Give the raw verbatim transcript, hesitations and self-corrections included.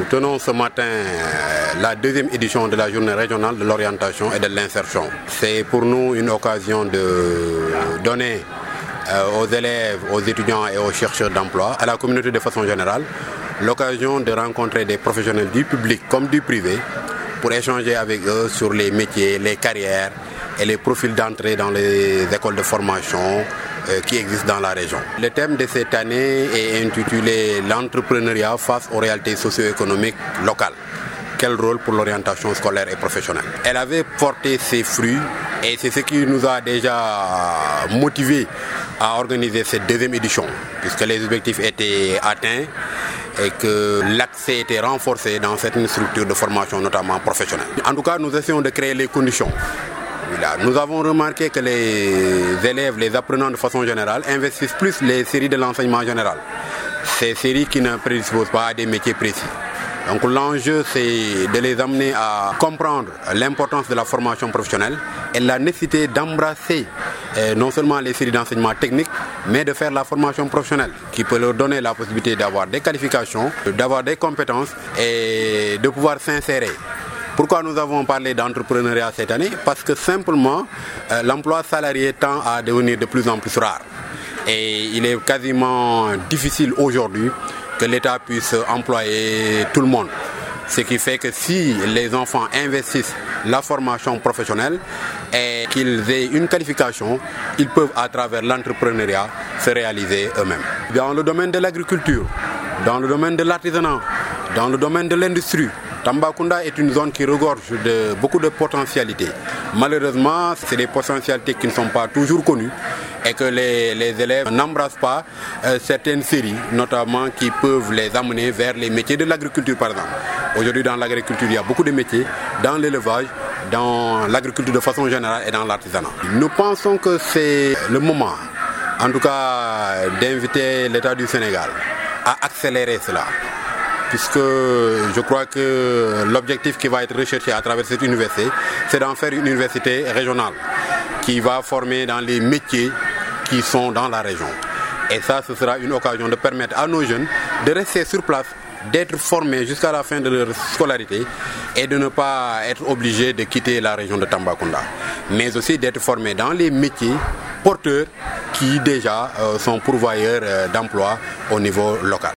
tenons ce matin la deuxième édition de la journée régionale de l'orientation et de l'insertion. C'est pour nous une occasion de donner aux élèves, aux étudiants et aux chercheurs d'emploi, à la communauté de façon générale, l'occasion de rencontrer des professionnels du public comme du privé pour échanger avec eux sur les métiers, les carrières et les profils d'entrée dans les écoles de formation qui existent dans la région. Le thème de cette année est intitulé « L'entrepreneuriat face aux réalités socio-économiques locales. Quel rôle pour l'orientation scolaire et professionnelle ?» Elle avait porté ses fruits et c'est ce qui nous a déjà motivés à organiser cette deuxième édition, puisque les objectifs étaient atteints et que l'accès était renforcé dans certaines structures de formation, notamment professionnelle. En tout cas, nous essayons de créer les conditions. Nous avons remarqué que les élèves, les apprenants de façon générale, investissent plus les séries de l'enseignement général. Ces séries qui ne prédisposent pas à des métiers précis. Donc l'enjeu, c'est de les amener à comprendre l'importance de la formation professionnelle et la nécessité d'embrasser eh, non seulement les séries d'enseignement technique, mais de faire la formation professionnelle qui peut leur donner la possibilité d'avoir des qualifications, d'avoir des compétences et de pouvoir s'insérer. Pourquoi nous avons parlé d'entrepreneuriat cette année? Parce que simplement, euh, l'emploi salarié tend à devenir de plus en plus rare. Et il est quasiment difficile aujourd'hui que l'État puisse employer tout le monde. Ce qui fait que si les enfants investissent la formation professionnelle et qu'ils aient une qualification, ils peuvent à travers l'entrepreneuriat se réaliser eux-mêmes. Dans le domaine de l'agriculture, dans le domaine de l'artisanat, dans le domaine de l'industrie, Tambacounda est une zone qui regorge de beaucoup de potentialités. Malheureusement, c'est des potentialités qui ne sont pas toujours connues et que les, les élèves n'embrassent pas euh, certaines séries, notamment qui peuvent les amener vers les métiers de l'agriculture par exemple. Aujourd'hui dans l'agriculture, il y a beaucoup de métiers, dans l'élevage, dans l'agriculture de façon générale et dans l'artisanat. Nous pensons que c'est le moment, en tout cas, d'inviter l'État du Sénégal à accélérer cela. Puisque je crois que l'objectif qui va être recherché à travers cette université, c'est d'en faire une université régionale qui va former dans les métiers qui sont dans la région. Et ça, ce sera une occasion de permettre à nos jeunes de rester sur place, d'être formés jusqu'à la fin de leur scolarité et de ne pas être obligés de quitter la région de Tambacounda. Mais aussi d'être formés dans les métiers porteurs qui déjà euh, sont pourvoyeurs euh, d'emplois au niveau local.